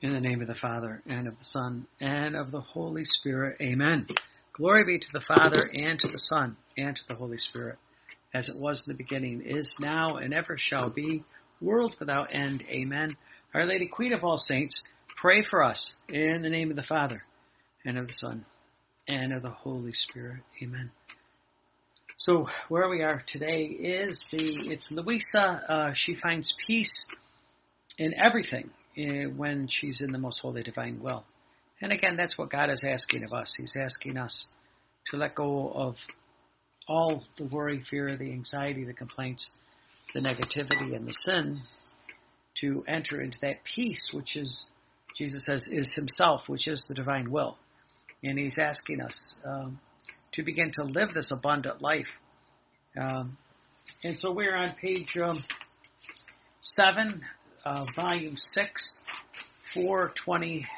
In the name of the Father, and of the Son, and of the Holy Spirit. Amen. Glory be to the Father, and to the Son, and to the Holy Spirit, as it was in the beginning, is now, and ever shall be, world without end. Amen. Our Lady, Queen of all saints, pray for us. In the name of the Father, and of the Son, and of the Holy Spirit. Amen. So where we are today is it's Louisa. She finds peace in everything when she's in the most holy divine will. And again, that's what God is asking of us. He's asking us to let go of all the worry, fear, the anxiety, the complaints, the negativity, and the sin, to enter into that peace, which is, Jesus says, is himself, which is the divine will. And he's asking us to begin to live this abundant life. And so we're on page 7, volume 6, 420,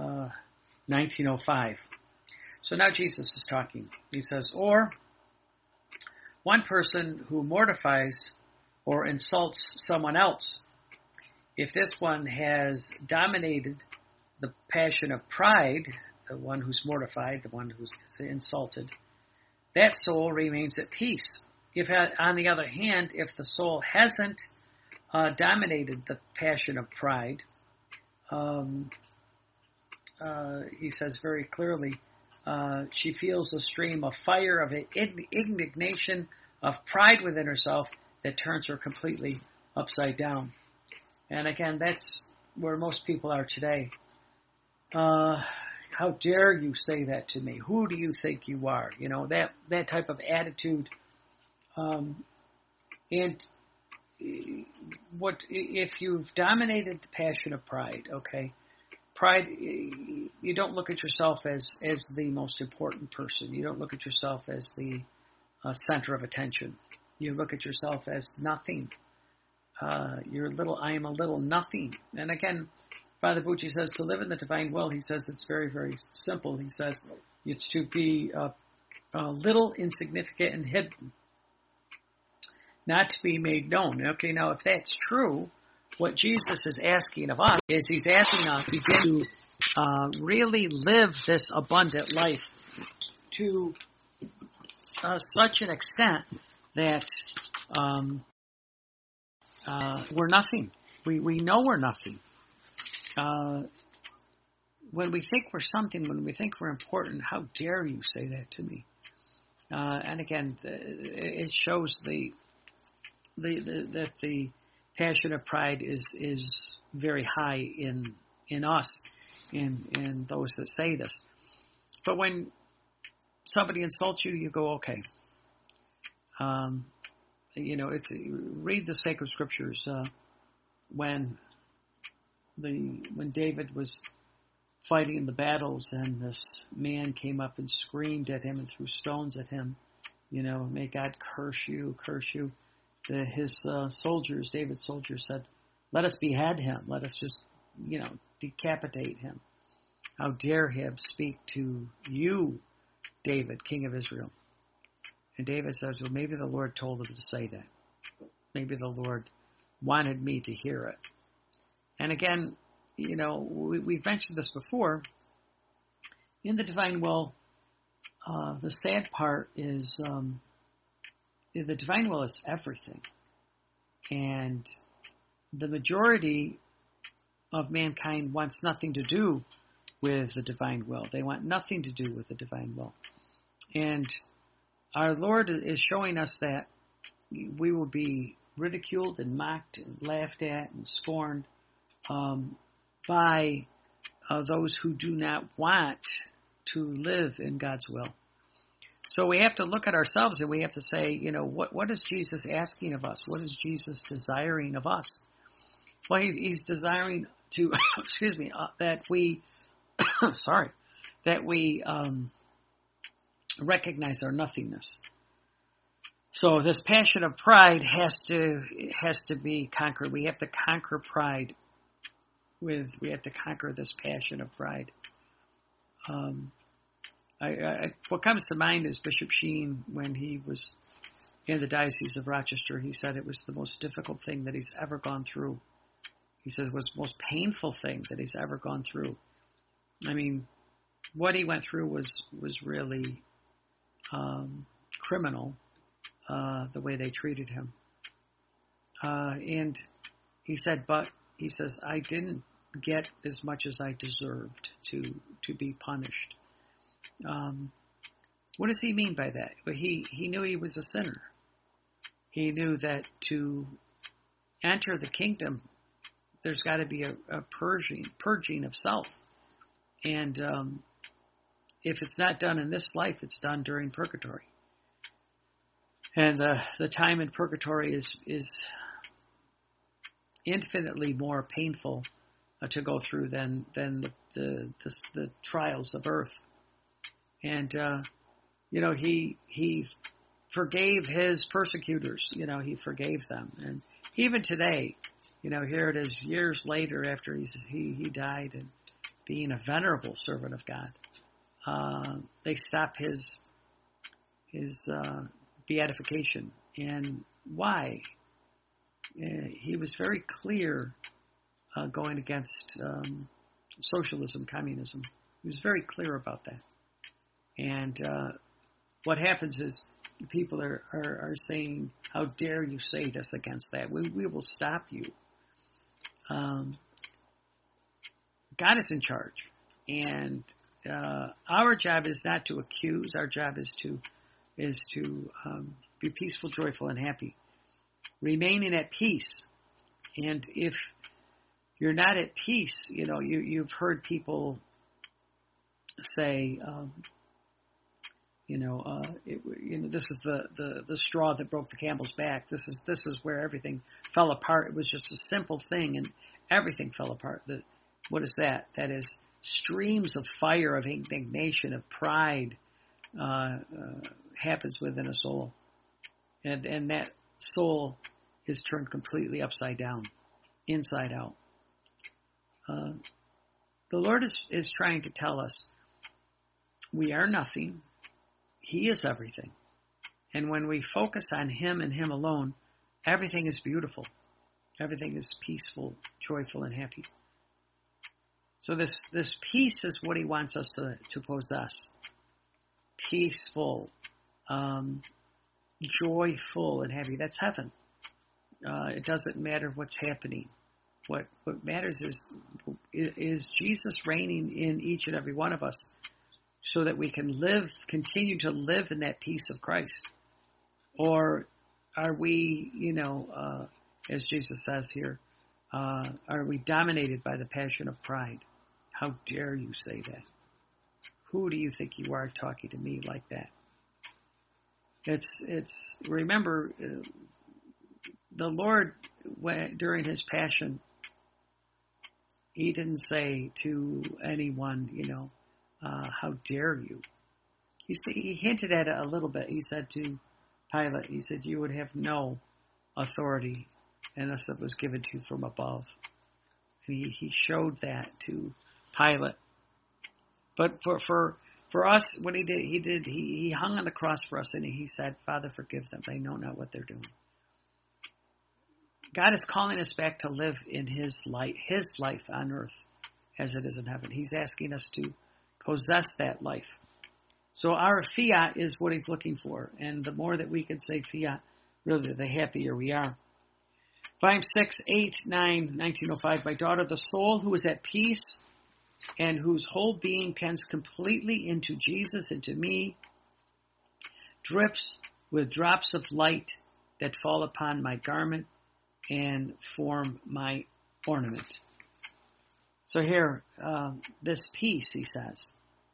1905. So now Jesus is talking. He says, or one person who mortifies or insults someone else, if this one has dominated the passion of pride, the one who's mortified, the one who's insulted, that soul remains at peace. If, on the other hand, if the soul hasn't dominated the passion of pride, he says very clearly, she feels a stream of fire, of indignation, of pride within herself that turns her completely upside down. And again, that's where most people are today. How dare you say that to me? Who do you think you are? You know, that type of attitude. And what if you've dominated the passion of pride? Okay, pride. You don't look at yourself as the most important person. You don't look at yourself as the center of attention. You look at yourself as nothing. I am a little nothing. And again, Father Bucci says to live in the divine will. He says it's very, very simple. He says it's to be little, insignificant, and hidden, not to be made known. Okay, now if that's true, what Jesus is asking of us is he's asking us to begin to really live this abundant life to such an extent that we're nothing. We know we're nothing. When we think we're something, when we think we're important, how dare you say that to me? And again, it shows that the passion of pride is very high in us, in those that say this. But when somebody insults you, you go, okay. Read the sacred scriptures. When David was fighting in the battles, and this man came up and screamed at him and threw stones at him, may God curse you. His soldiers, David's soldiers, said, let us behead him. Let us just, decapitate him. How dare him speak to you, David, King of Israel? And David says, well, maybe the Lord told him to say that. Maybe the Lord wanted me to hear it. And again, we've mentioned this before. In the divine will, the sad part is the divine will is everything. And the majority of mankind wants nothing to do with the divine will. They want nothing to do with the divine will. And our Lord is showing us that we will be ridiculed and mocked and laughed at and scorned by those who do not want to live in God's will. So we have to look at ourselves and we have to say, what is Jesus asking of us? What is Jesus desiring of us? Well, he's desiring to, that we, recognize our nothingness. So this passion of pride has to be conquered. We have to conquer pride. We have to conquer this passion of pride. What comes to mind is Bishop Sheen, when he was in the Diocese of Rochester. He said it was the most difficult thing that he's ever gone through. He he says, was the most painful thing that he's ever gone through. I mean, what he went through was really criminal, the way they treated him. And he said, I didn't get as much as I deserved to be punished. What does he mean by that? Well, he knew he was a sinner. He knew that to enter the kingdom, there's got to be a purging of self. And if it's not done in this life, it's done during purgatory. And the time in purgatory is infinitely more painful to go through than the trials of earth. And he forgave his persecutors. He forgave them. And even today, here it is years later after he died, and being a venerable servant of God, they stop his beatification. And why? He was very clear going against socialism, communism. He was very clear about that. And what happens is people are saying, how dare you say this against that? We will stop you. God is in charge. And our job is not to accuse. Our job is to be peaceful, joyful, and happy. Remaining at peace. And if you're not at peace, you've heard people say, this is the straw that broke the camel's back. This is where everything fell apart. It was just a simple thing, and everything fell apart. What is that? That is streams of fire, of indignation, of pride happens within a soul, and that soul is turned completely upside down, inside out. The Lord is trying to tell us we are nothing. He is everything. And when we focus on Him and Him alone, everything is beautiful. Everything is peaceful, joyful, and happy. So this peace is what He wants us to possess. Peaceful, joyful, and happy. That's heaven. It doesn't matter what's happening. What matters is Jesus reigning in each and every one of us, so that we can continue to live in that peace of Christ? Or are we, as Jesus says here, are we dominated by the passion of pride? How dare you say that? Who do you think you are talking to me like that? Remember, the Lord, during His passion, He didn't say to anyone, how dare you? He hinted at it a little bit. He said to Pilate, he said, you would have no authority unless it was given to you from above. And he showed that to Pilate. But for us, what he hung on the cross for us, and he said, Father, forgive them. They know not what they're doing. God is calling us back to live in His life on earth as it is in heaven. He's asking us to possess that life. So our fiat is what He's looking for. And the more that we can say fiat, really, the happier we are. Volume 6, 8, 9, 1905. My daughter, the soul who is at peace and whose whole being tends completely into Jesus, into me, drips with drops of light that fall upon my garment and form my ornament. So here, this peace, he says,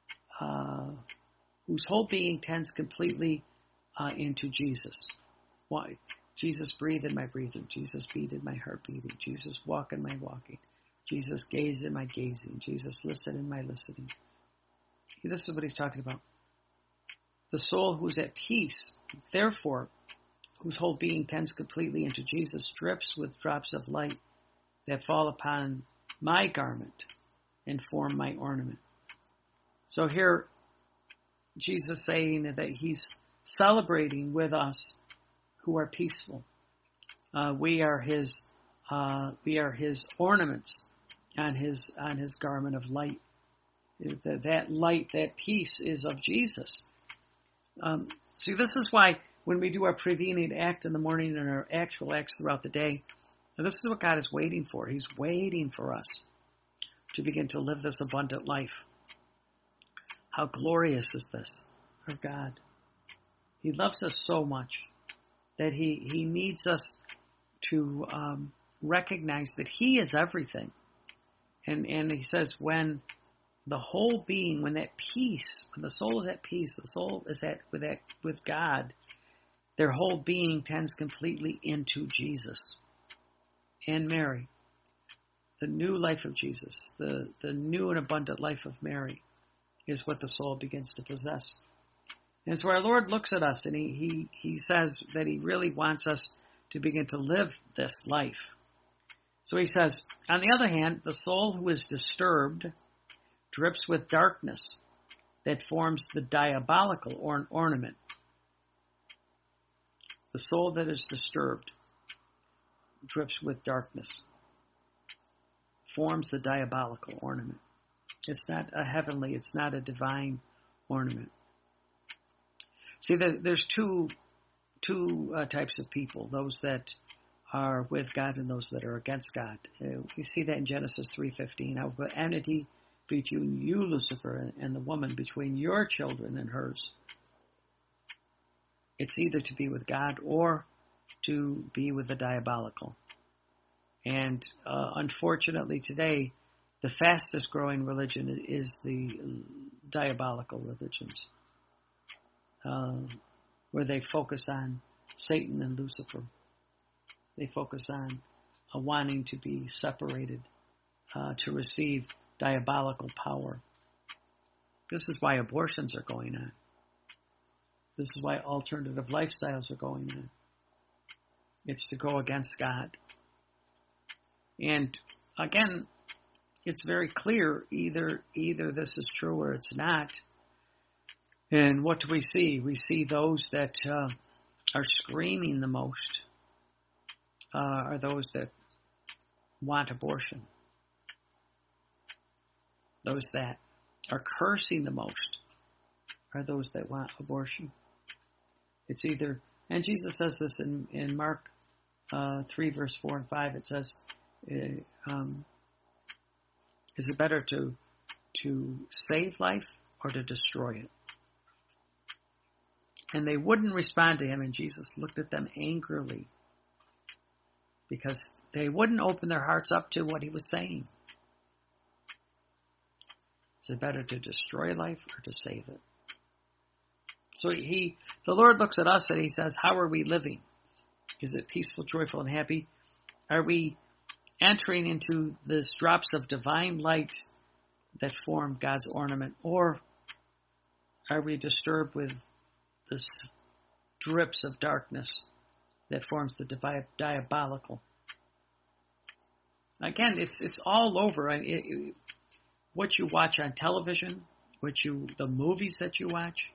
whose whole being tends completely into Jesus. Why? Jesus breathed in my breathing. Jesus beat in my heart beating. Jesus walk in my walking. Jesus gaze in my gazing. Jesus listen in my listening. This is what he's talking about. The soul who's at peace, therefore, whose whole being tends completely into Jesus, drips with drops of light that fall upon my garment and form my ornament. So here, Jesus saying that He's celebrating with us who are peaceful. We are His We are his ornaments on his garment of light. That light, that peace is of Jesus. See, this is why when we do our prevenient act in the morning and our actual acts throughout the day, this is what God is waiting for. He's waiting for us to begin to live this abundant life. How glorious is this, our God? He loves us so much that he needs us to recognize that he is everything. And he says when the whole being, when that peace, when the soul is at peace, the soul is with God, their whole being tends completely into Jesus and Mary. The new life of Jesus, the new and abundant life of Mary is what the soul begins to possess. And so our Lord looks at us and he says that he really wants us to begin to live this life. So he says, on the other hand, the soul who is disturbed drips with darkness that forms the diabolical ornament. The soul that is disturbed drips with darkness, forms the diabolical ornament. It's not a heavenly, it's not a divine ornament. See, there's two types of people, those that are with God and those that are against God. We see that in Genesis 3:15. I will put enmity between you, Lucifer, and the woman, between your children and hers. It's either to be with God or to be with the diabolical. And unfortunately today, the fastest growing religion is the diabolical religions, where they focus on Satan and Lucifer. They focus on wanting to be separated, to receive diabolical power. This is why abortions are going on. This is why alternative lifestyles are going on. It's to go against God. And again, it's very clear either this is true or it's not. And what do we see? We see those that are screaming the most are those that want abortion. Those that are cursing the most are those that want abortion. It's either, and Jesus says this in Mark 3, verse 4 and 5, it says, is it better to save life or to destroy it? And they wouldn't respond to him, and Jesus looked at them angrily because they wouldn't open their hearts up to what he was saying. Is it better to destroy life or to save it? So the Lord looks at us and he says, how are we living? Is it peaceful, joyful, and happy? Are we entering into these drops of divine light that form God's ornament? Or are we disturbed with this drips of darkness that forms the diabolical? Again, it's all over. What you watch on television, the movies that you watch.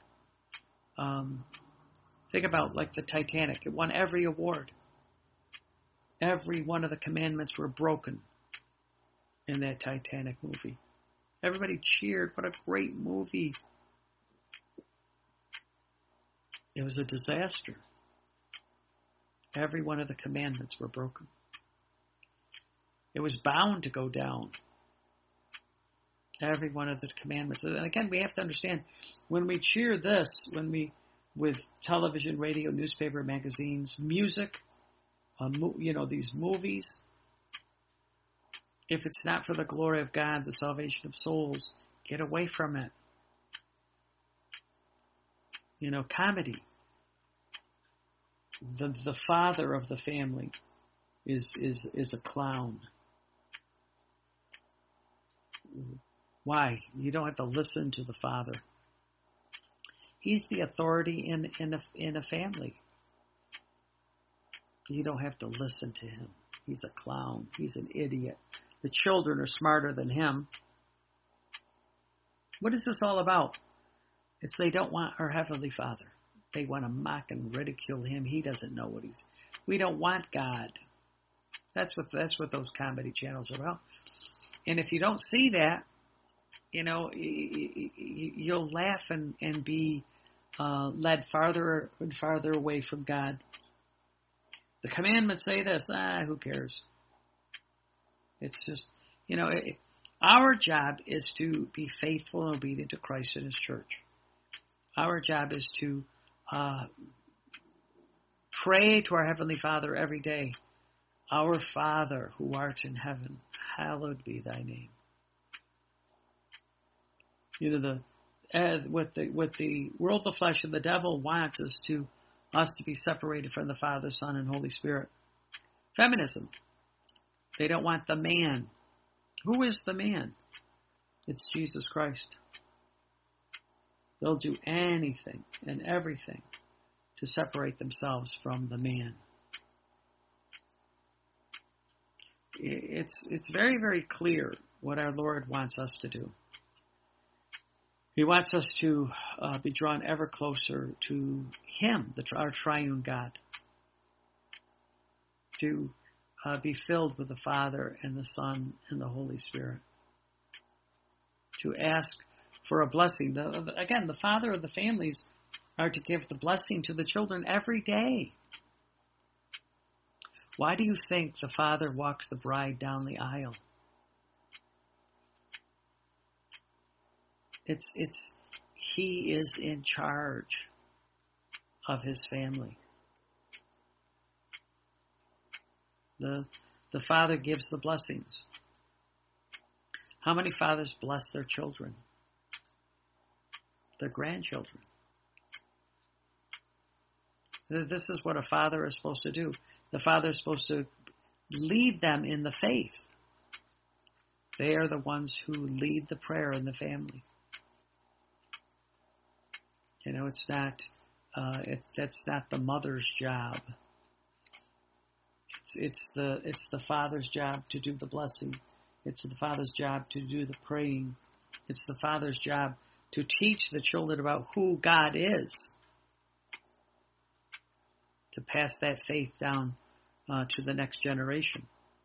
Think about like the Titanic. It won every award. Every one of the commandments were broken in that Titanic movie. Everybody cheered. What a great movie. It was a disaster. Every one of the commandments were broken. It was bound to go down. Every one of the commandments. And again, we have to understand, when we cheer this, with television, radio, newspaper, magazines, music, these movies, if it's not for the glory of God, the salvation of souls, get away from it. Comedy. The father of the family is a clown. Why? You don't have to listen to the father. He's the authority in a family. You don't have to listen to him. He's a clown. He's an idiot. The children are smarter than him. What is this all about? It's they don't want our Heavenly Father. They want to mock and ridicule him. He doesn't know what we don't want God. That's what those comedy channels are about. And if you don't see that, you'll laugh and be led farther and farther away from God. The commandments say this. Who cares? It's just, our job is to be faithful and obedient to Christ and His church. Our job is to pray to our Heavenly Father every day. Our Father who art in heaven, hallowed be thy name. What the world, the flesh, and the devil wants is us to be separated from the Father, Son, and Holy Spirit. Feminism. They don't want the man. Who is the man? It's Jesus Christ. They'll do anything and everything to separate themselves from the man. It's very, very clear what our Lord wants us to do. He wants us to be drawn ever closer to Him, our triune God. To be filled with the Father and the Son and the Holy Spirit. To ask for a blessing. Again, the father of the families are to give the blessing to the children every day. Why do you think the father walks the bride down the aisle? He is in charge of his family. The father gives the blessings. How many fathers bless their children? Their grandchildren. This is what a father is supposed to do. The father is supposed to lead them in the faith. They are the ones who lead the prayer in the family. It's not. That's not the mother's job. It's the father's job to do the blessing. It's the father's job to do the praying. It's the father's job to teach the children about who God is. To pass that faith down to the next generation.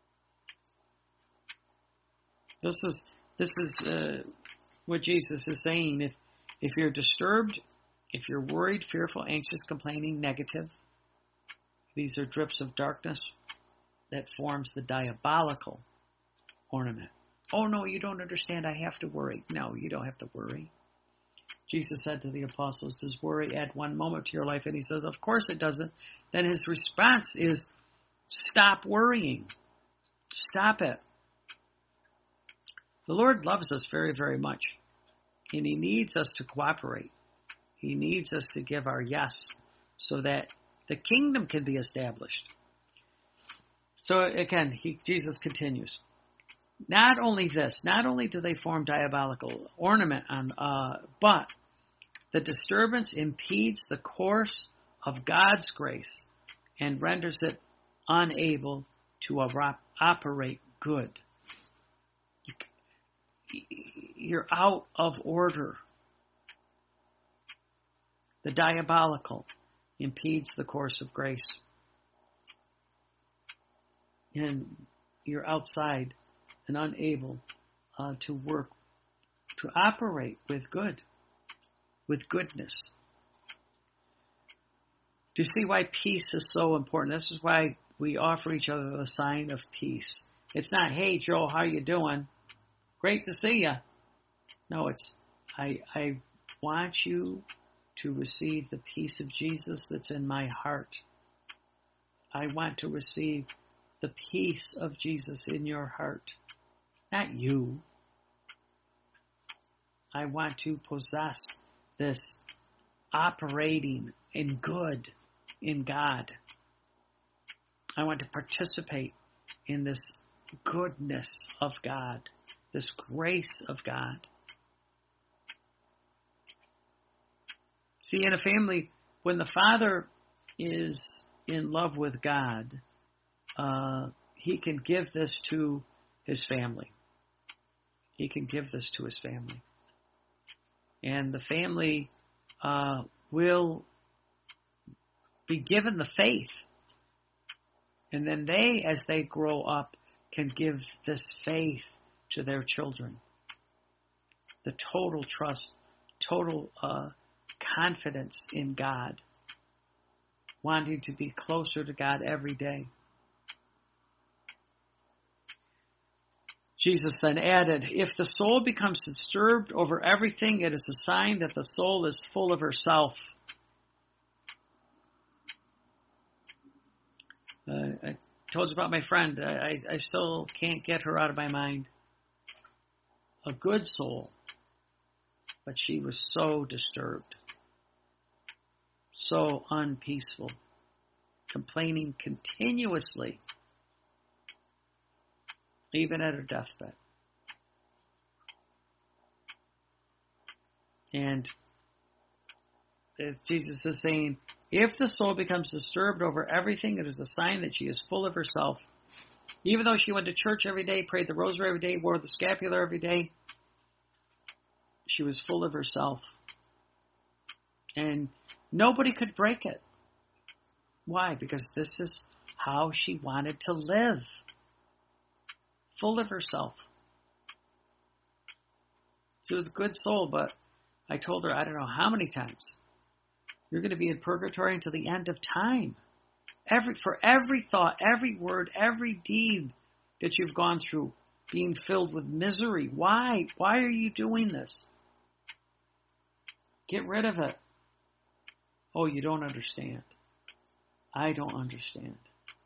This is what Jesus is saying. If you're disturbed, if you're worried, fearful, anxious, complaining, negative, these are drips of darkness that forms the diabolical ornament. Oh no, you don't understand. I have to worry. No, you don't have to worry. Jesus said to the apostles, does worry add one moment to your life? And he says, of course it doesn't. Then his response is, stop worrying. Stop it. The Lord loves us very, very much. And He needs us to cooperate. He needs us to give our yes so that the kingdom can be established. So again, Jesus continues. Not only do they form diabolical ornament but the disturbance impedes the course of God's grace and renders it unable to operate good. You're out of order. The diabolical impedes the course of grace. And you're outside and unable to work, to operate with good, with goodness. Do you see why peace is so important? This is why we offer each other the sign of peace. It's not, hey, Joe, how you doing? Great to see you. No, it's, I want you to receive the peace of Jesus that's in my heart. I want to receive the peace of Jesus in your heart. Not you. I want to possess this operating in good in God. I want to participate in this goodness of God, this grace of God. See, in a family, when the father is in love with God, he can give this to his family. He can give this to his family. And the family will be given the faith And then they, as they grow up, can give this faith to their children. The total trust, total confidence in God, wanting to be closer to God every day. Jesus then added, if the soul becomes disturbed over everything, it is a sign that the soul is full of herself. I told you about my friend. I still can't get her out of my mind. A good soul, but she was so disturbed, so unpeaceful, complaining continuously, even at her deathbed. And Jesus is saying, if the soul becomes disturbed over everything, it is a sign that she is full of herself. Even though she went to church every day, prayed the rosary every day, wore the scapular every day, she was full of herself. And nobody could break it. Why? Because this is how she wanted to live. Full of herself. She was a good soul, but I told her, I don't know how many times, you're going to be in purgatory until the end of time. For every thought, every word, every deed that you've gone through, being filled with misery. Why? Why are you doing this? Get rid of it. Oh, you don't understand. I don't understand.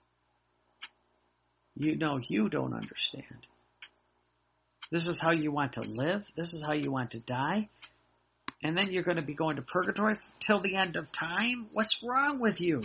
You don't understand. This is how you want to live. This is how you want to die. And then you're going to be going to purgatory till the end of time? What's wrong with you?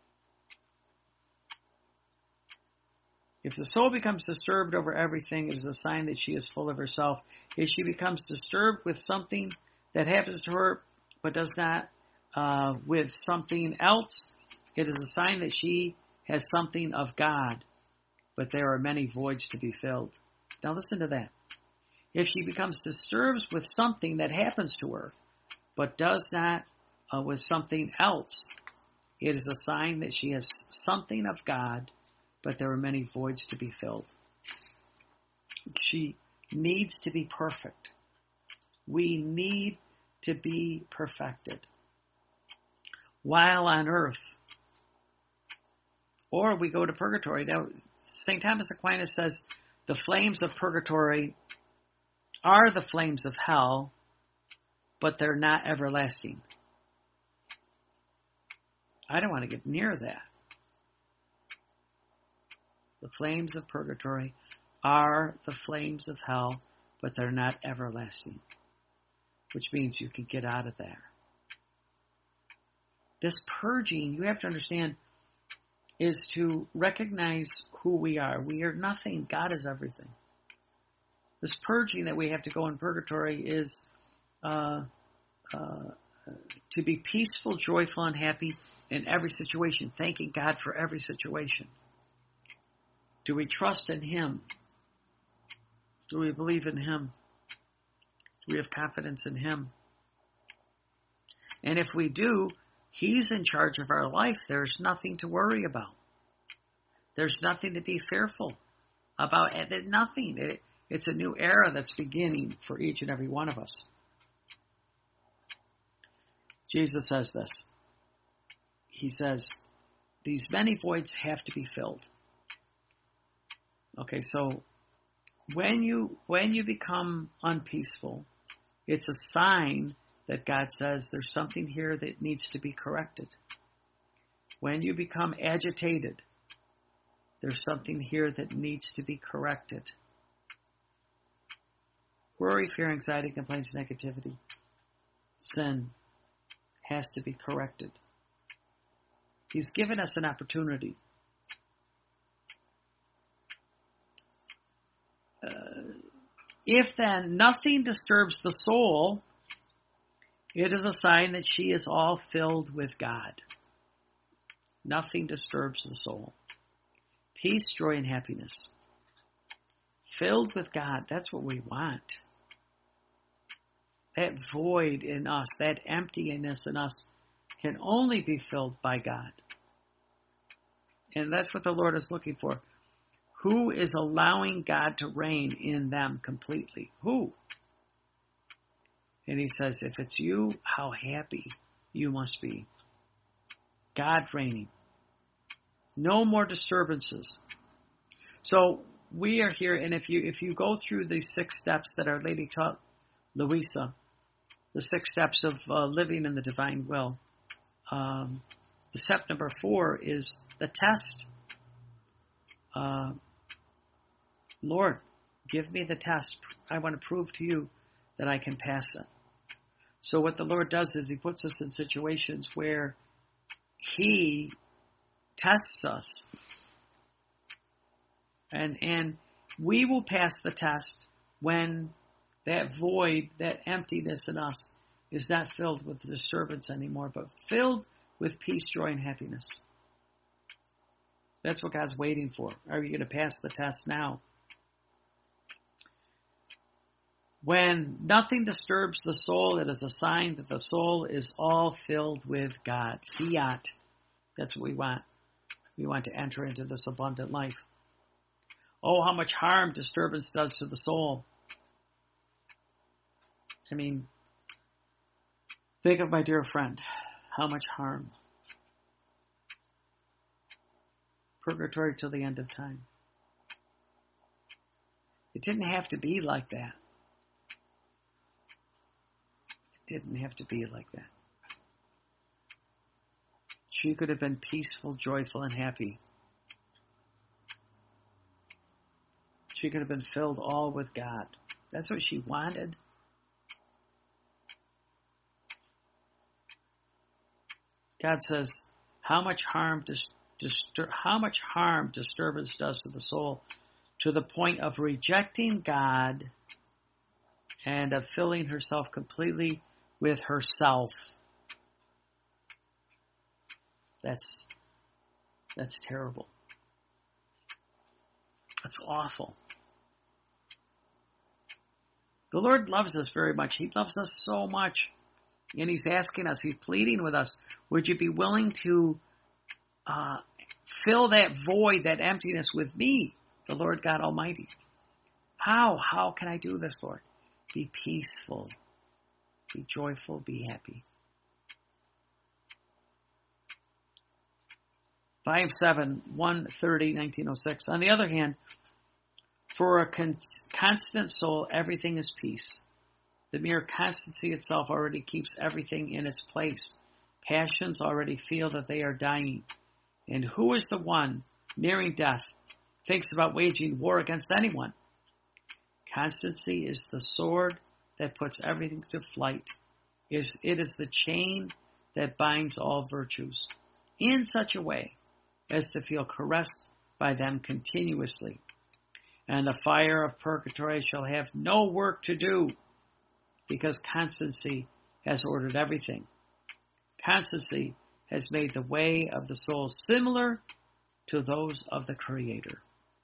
If the soul becomes disturbed over everything, it is a sign that she is full of herself. If she becomes disturbed with something that happens to her, but does not with something else, it is a sign that she has something of God, but there are many voids to be filled. Now listen to that. If she becomes disturbed with something that happens to her, but does not with something else, it is a sign that she has something of God, but there are many voids to be filled. She needs to be perfect. We need to be perfected while on earth. Or we go to purgatory. Now, St. Thomas Aquinas says the flames of purgatory are the flames of hell, but they're not everlasting. I don't want to get near that. The flames of purgatory are the flames of hell, but they're not everlasting, which means you can get out of there. This purging, you have to understand, is to recognize who we are. We are nothing. God is everything. This purging that we have to go in purgatory is to be peaceful, joyful, and happy in every situation, thanking God for every situation. Do we trust in Him? Do we believe in Him? Do we have confidence in Him? And if we do, He's in charge of our life. There's nothing to worry about. There's nothing to be fearful about. Nothing. It's a new era that's beginning for each and every one of us. Jesus says this. He says, these many voids have to be filled. Okay, so when you become unpeaceful, it's a sign that God says there's something here that needs to be corrected. When you become agitated, there's something here that needs to be corrected. Worry, fear, anxiety, complaints, negativity, sin has to be corrected. He's given us an opportunity. If then nothing disturbs the soul, it is a sign that she is all filled with God. Nothing disturbs the soul. Peace, joy, and happiness. Filled with God, that's what we want. That void in us, that emptiness in us, can only be filled by God. And that's what the Lord is looking for. Who is allowing God to reign in them completely? Who? And he says, if it's you, how happy you must be. God reigning. No more disturbances. So we are here, and if you go through the 6 steps that Our Lady taught Louisa, the 6 steps of living in the divine will, the step number 4 is the test. Lord, give me the test. I want to prove to you that I can pass it. So what the Lord does is he puts us in situations where he tests us. And we will pass the test when that void, that emptiness in us is not filled with disturbance anymore, but filled with peace, joy, and happiness. That's what God's waiting for. Are you going to pass the test now? When nothing disturbs the soul, it is a sign that the soul is all filled with God. Fiat. That's what we want. We want to enter into this abundant life. Oh, how much harm disturbance does to the soul. I mean, think of my dear friend. How much harm. Purgatory till the end of time. It didn't have to be like that. It didn't have to be like that. She could have been peaceful, joyful, and happy. She could have been filled all with God. That's what she wanted. God says, how much harm disturbance does to the soul, to the point of rejecting God and of filling herself completely with herself. That's terrible. That's awful. The Lord loves us very much. He loves us so much. And he's asking us, he's pleading with us, would you be willing to fill that void, that emptiness with me, the Lord God Almighty? How? How can I do this, Lord? Be peaceful. Be joyful. Be happy. Volume 7, 130, 1906. On the other hand, for a constant soul, everything is peace. The mere constancy itself already keeps everything in its place. Passions already feel that they are dying. And who is the one nearing death, thinks about waging war against anyone? Constancy is the sword that puts everything to flight. It is the chain that binds all virtues, in such a way as to feel caressed by them continuously. And the fire of purgatory shall have no work to do, because constancy has ordered everything. Constancy has made the way of the soul similar to those of the Creator.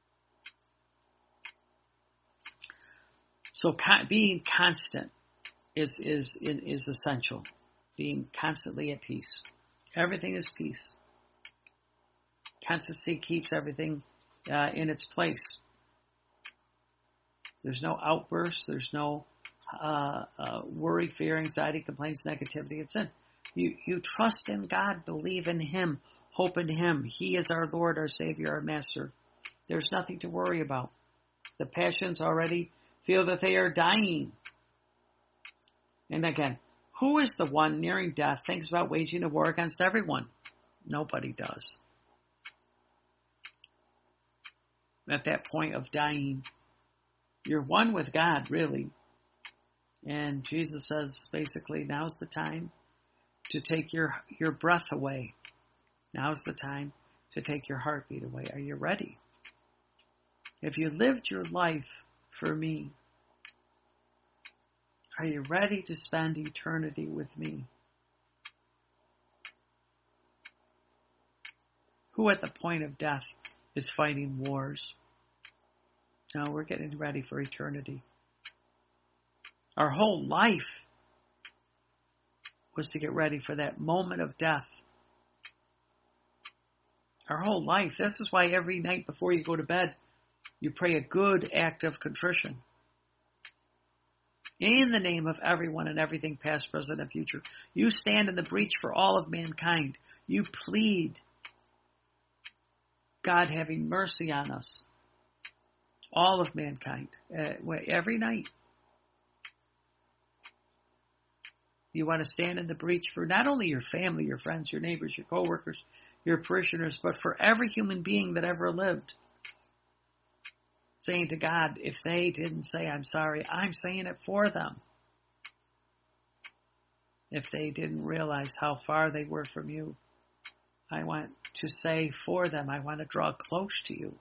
So being constant is essential. Being constantly at peace. Everything is peace. Constancy keeps everything in its place. There's no outbursts. There's no worry, fear, anxiety, complaints, negativity. It's in. You trust in God, believe in Him, hope in Him. He is our Lord, our Savior, our Master. There's nothing to worry about. The passions already feel that they are dying. And again, who is the one nearing death, thinks about waging a war against everyone? Nobody does. At that point of dying, you're one with God, really. And Jesus says, basically, now's the time to take your breath away. Now's the time to take your heartbeat away. Are you ready? Have you lived your life for me? Are you ready to spend eternity with me? Who at the point of death is fighting wars? No, we're getting ready for eternity. Our whole life was to get ready for that moment of death. Our whole life. This is why every night before you go to bed, you pray a good act of contrition. In the name of everyone and everything, past, present, and future. You stand in the breach for all of mankind. You plead God having mercy on us. All of mankind. Every night. You want to stand in the breach for not only your family, your friends, your neighbors, your co-workers, your parishioners, but for every human being that ever lived. Saying to God, if they didn't say I'm sorry, I'm saying it for them. If they didn't realize how far they were from you, I want to say for them, I want to draw close to you.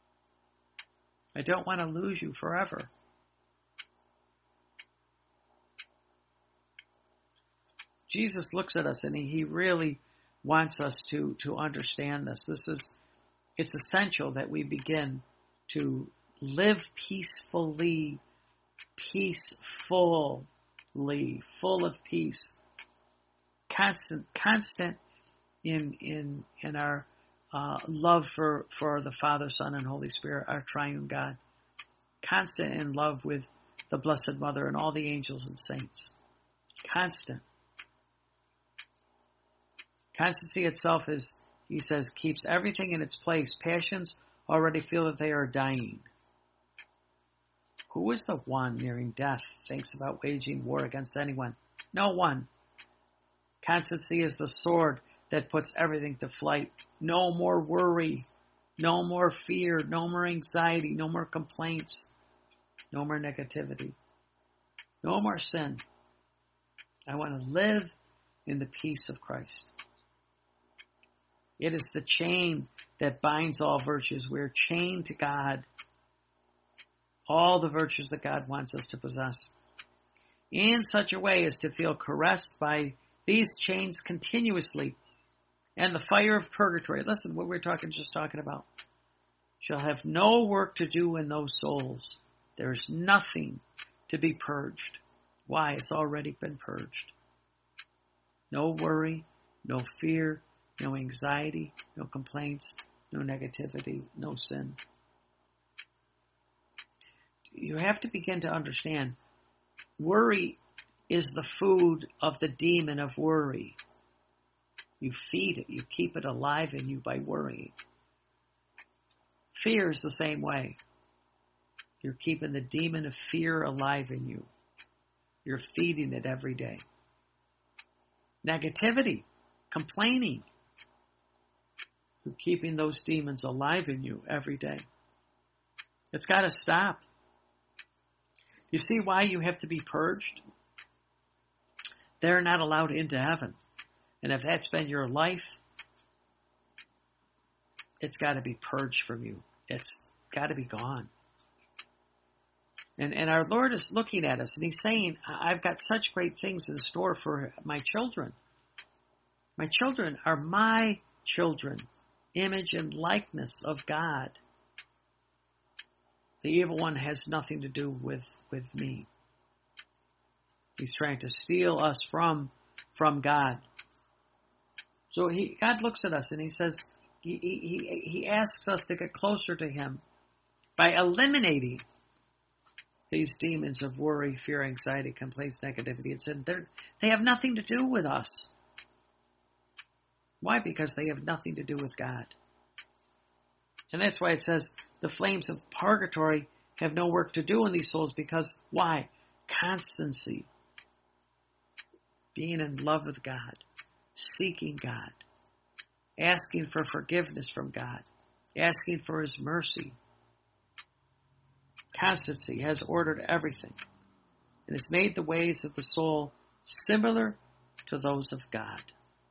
I don't want to lose you forever. Jesus looks at us and he really wants us to understand this. It's essential that we begin to live peacefully, full of peace, constant in our love for the Father, Son, and Holy Spirit, our triune God, constant in love with the Blessed Mother and all the angels and saints, constant. Constancy itself is, he says, keeps everything in its place. Passions already feel that they are dying. Who is the one nearing death thinks about waging war against anyone? No one. Constancy is the sword that puts everything to flight. No more worry. No more fear. No more anxiety. No more complaints. No more negativity. No more sin. I want to live in the peace of Christ. It is the chain that binds all virtues. We're chained to God. All the virtues that God wants us to possess. In such a way as to feel caressed by these chains continuously. And the fire of purgatory. Listen, what we're just talking about. Shall have no work to do in those souls. There is nothing to be purged. Why? It's already been purged. No worry, no fear, no anxiety, no complaints, no negativity, no sin. You have to begin to understand, worry is the food of the demon of worry. You feed it, you keep it alive in you by worrying. Fear is the same way. You're keeping the demon of fear alive in you. You're feeding it every day. Negativity, complaining. You're keeping those demons alive in you every day. It's got to stop. You see why you have to be purged? They're not allowed into heaven. And if that's been your life, it's got to be purged from you. It's got to be gone. And our Lord is looking at us and he's saying, I've got such great things in store for my children. My children are my children, image and likeness of God. The evil one has nothing to do with me. He's trying to steal us from God. So God looks at us and he says, he asks us to get closer to him by eliminating these demons of worry, fear, anxiety, complaints, negativity, and sin. They have nothing to do with us. Why? Because they have nothing to do with God. And that's why it says the flames of purgatory have no work to do in these souls, because why? Constancy. Being in love with God. Seeking God. Asking for forgiveness from God. Asking for his mercy. Constancy has ordered everything and has made the ways of the soul similar to those of God.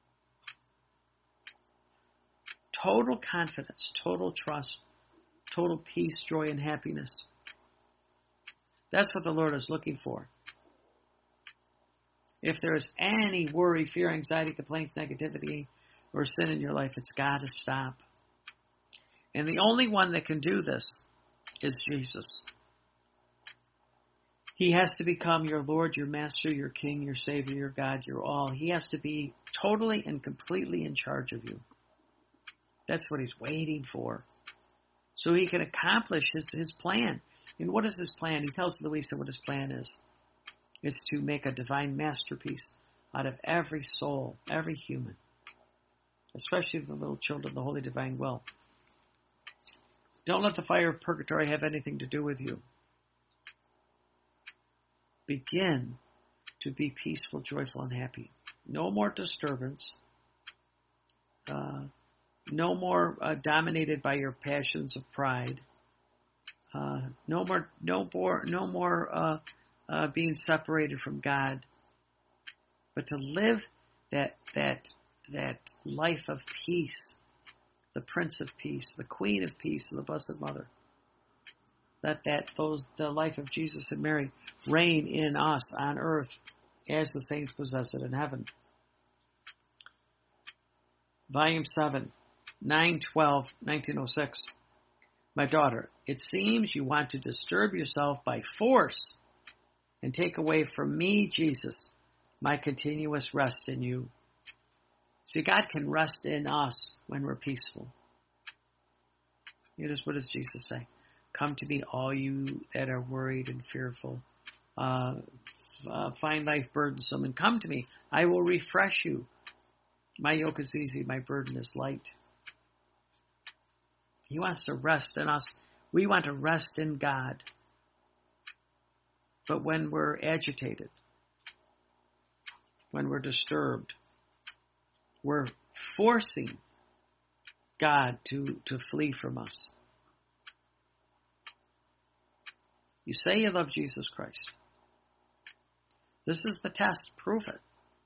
Total confidence, total trust, total peace, joy, and happiness. That's what the Lord is looking for. If there is any worry, fear, anxiety, complaints, negativity, or sin in your life, it's got to stop. And the only one that can do this is Jesus. He has to become your Lord, your Master, your King, your Savior, your God, your all. He has to be totally and completely in charge of you. That's what he's waiting for. So he can accomplish his plan. And what is his plan? He tells Louisa what his plan is. It's to make a divine masterpiece out of every soul, every human, especially the little children, the holy divine will. Don't let the fire of purgatory have anything to do with you. Begin to be peaceful, joyful, and happy. No more disturbance. No more dominated by your passions of pride. No more being separated from God. But to live that life of peace, the Prince of Peace, the Queen of Peace, the Blessed Mother. Let the life of Jesus and Mary reign in us on earth as the saints possess it in heaven. Volume 7, 9/12/1906. My daughter, it seems you want to disturb yourself by force and take away from me, Jesus, my continuous rest in you. See, God can rest in us when we're peaceful. What does Jesus say? Come to me, all you that are worried and fearful. Find life burdensome, and come to me. I will refresh you. My yoke is easy, my burden is light. He wants to rest in us. We want to rest in God. But when we're agitated, when we're disturbed, we're forcing God to flee from us. You say you love Jesus Christ. This is the test. Prove it.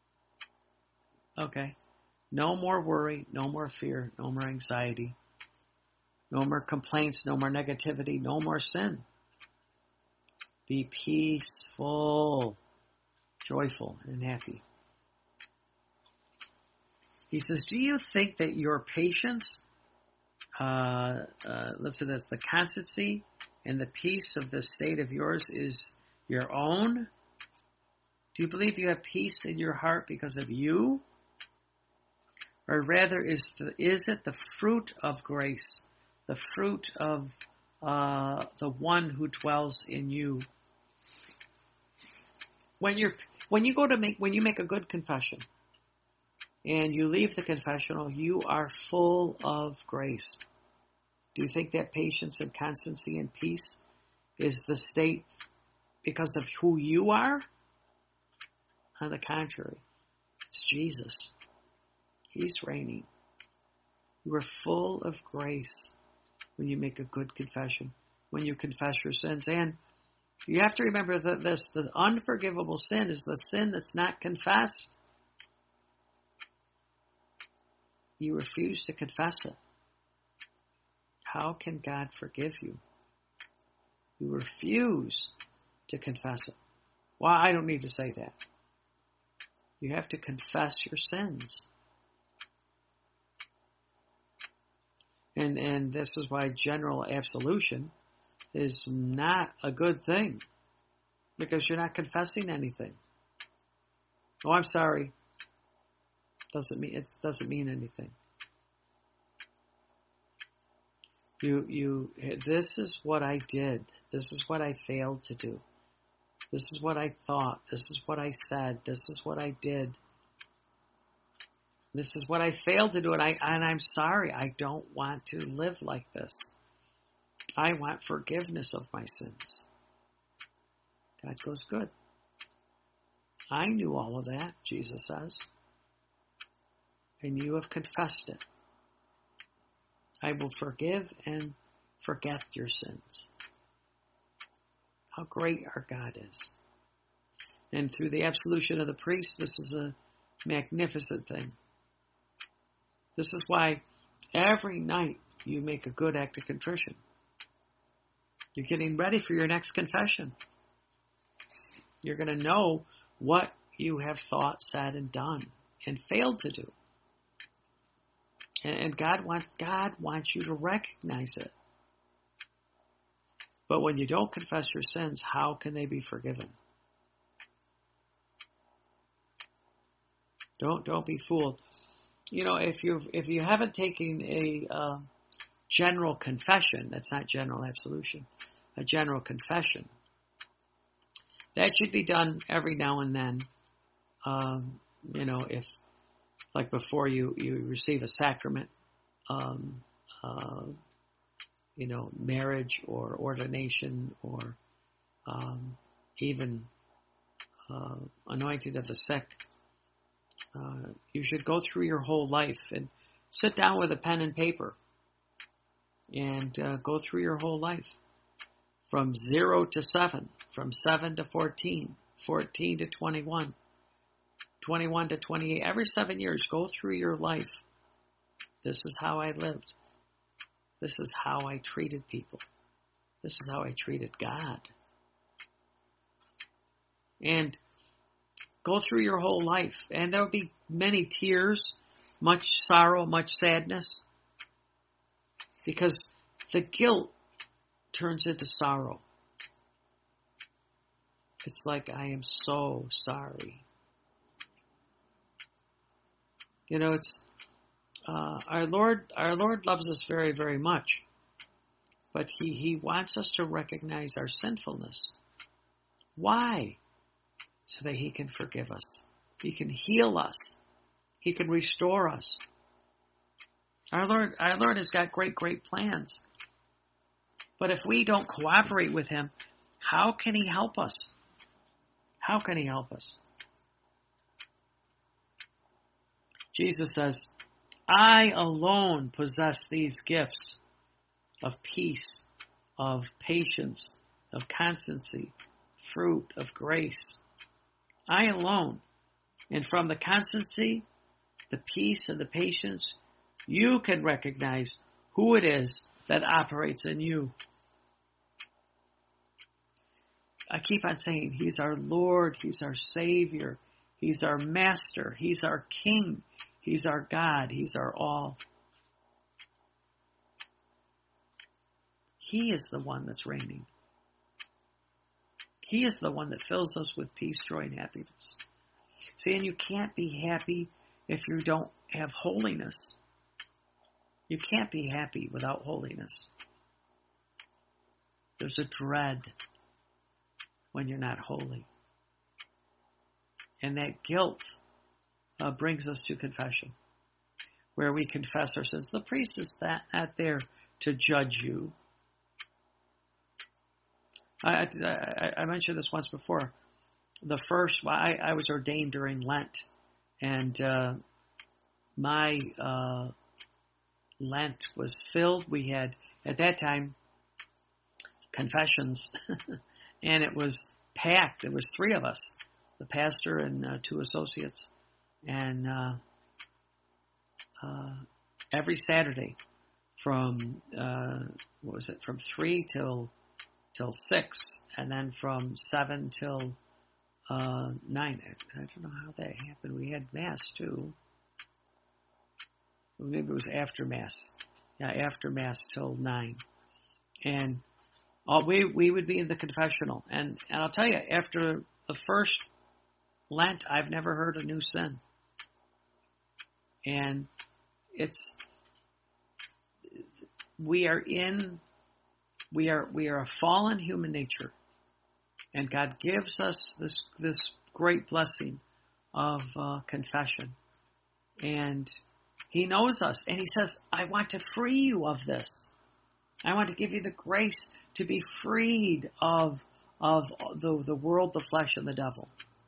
Okay. No more worry, no more fear, no more anxiety, no more complaints, no more negativity, no more sin. Be peaceful, joyful, and happy. He says, do you think that your patience, listen, as the constancy and the peace of this state of yours is your own? Do you believe you have peace in your heart because of you? Or rather, is it the fruit of grace, the fruit of the one who dwells in you? When you make a good confession, and you leave the confessional, you are full of grace. Do you think that patience and constancy and peace is the state because of who you are? On the contrary, it's Jesus. He's reigning. You are full of grace when you make a good confession, when you confess your sins. And you have to remember that the unforgivable sin is the sin that's not confessed. You refuse to confess it. How can God forgive you? You refuse to confess it. Well, I don't need to say that. You have to confess your sins. And this is why general absolution is not a good thing, because you're not confessing anything. Oh, I'm sorry. It doesn't mean anything. This is what I did. This is what I failed to do. This is what I thought. This is what I said. This is what I did. This is what I failed to do, and I'm sorry. I don't want to live like this. I want forgiveness of my sins. God goes, good. I knew all of that, Jesus says. And you have confessed it. I will forgive and forget your sins. How great our God is. And through the absolution of the priest, this is a magnificent thing. This is why every night you make a good act of contrition. You're getting ready for your next confession. You're going to know what you have thought, said, and done, and failed to do. And God wants you to recognize it. But when you don't confess your sins, how can they be forgiven? Don't be fooled. if you haven't taken a general confession, that's not general absolution, a general confession, that should be done every now and then. If like before you receive a sacrament, marriage or ordination or even anointing of the sick, you should go through your whole life and sit down with a pen and paper and go through your whole life from 0 to 7, from 7 to 14, 14 to 21, 21 to 28. Every 7 years, go through your life. This is how I lived. This is how I treated people. This is how I treated God. And go through your whole life. And there will be many tears, much sorrow, much sadness. Because the guilt turns into sorrow. It's like, I am so sorry. It's our Lord loves us very, very much, but He wants us to recognize our sinfulness. Why? So that He can forgive us. He can heal us. He can restore us. Our Lord has got great, great plans. But if we don't cooperate with Him, how can He help us? How can He help us? Jesus says, I alone possess these gifts of peace, of patience, of constancy, fruit of grace. I alone. And from the constancy, the peace, and the patience, you can recognize who it is that operates in you. I keep on saying, He's our Lord, He's our Savior, He's our Master, He's our King, He's our God, He's our all. He is the one that's reigning. He is the one that fills us with peace, joy, and happiness. See, and you can't be happy if you don't have holiness. You can't be happy without holiness. There's a dread when you're not holy. And that guilt brings us to confession, where we confess our sins. The priest is not there to judge you. I mentioned this once before. I was ordained during Lent, and my Lent was filled. We had, at that time, confessions, and it was packed. There was 3 of us, the pastor and 2 associates, and every Saturday from from 3 till 6, and then from 7 till 9. I don't know how that happened. We had Mass too. Maybe it was after Mass. Yeah, after Mass till 9. And we would be in the confessional. And I'll tell you, after the first Lent, I've never heard a new sin. And we are a fallen human nature. And God gives us this great blessing of confession. And He knows us. And He says, I want to free you of this. I want to give you the grace to be freed of the world, the flesh, and the devil.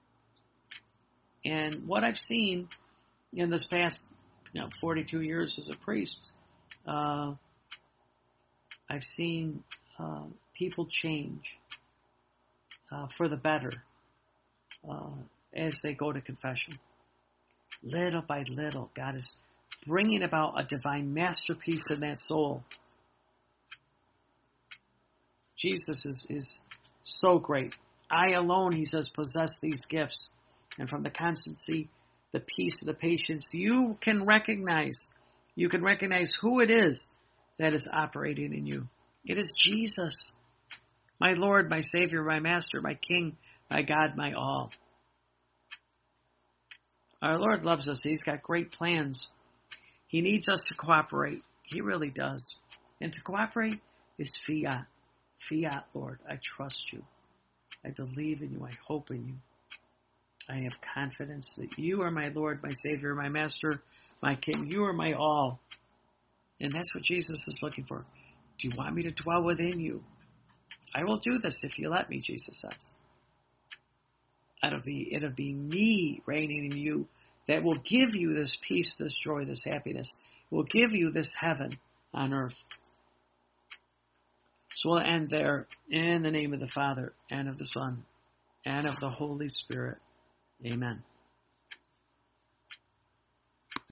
And what I've seen in this past 42 years as a priest, I've seen people change for the better as they go to confession. Little by little, God is bringing about a divine masterpiece in that soul. Jesus is so great. I alone, He says, possess these gifts. And from the constancy, the peace, the patience, you can recognize who it is that is operating in you. It is Jesus, my Lord, my Savior, my Master, my King, my God, my all. Our Lord loves us. He's got great plans He needs us to cooperate. He really does. And to cooperate is fiat. Fiat, Lord, I trust you. I believe in you. I hope in you. I have confidence that you are my Lord, my Savior, my Master, my King. You are my all. And that's what Jesus is looking for. Do you want me to dwell within you? I will do this if you let me, Jesus says. It'll be me reigning in you that will give you this peace, this joy, this happiness. It will give you this heaven on earth. So we'll end there in the name of the Father and of the Son and of the Holy Spirit. Amen.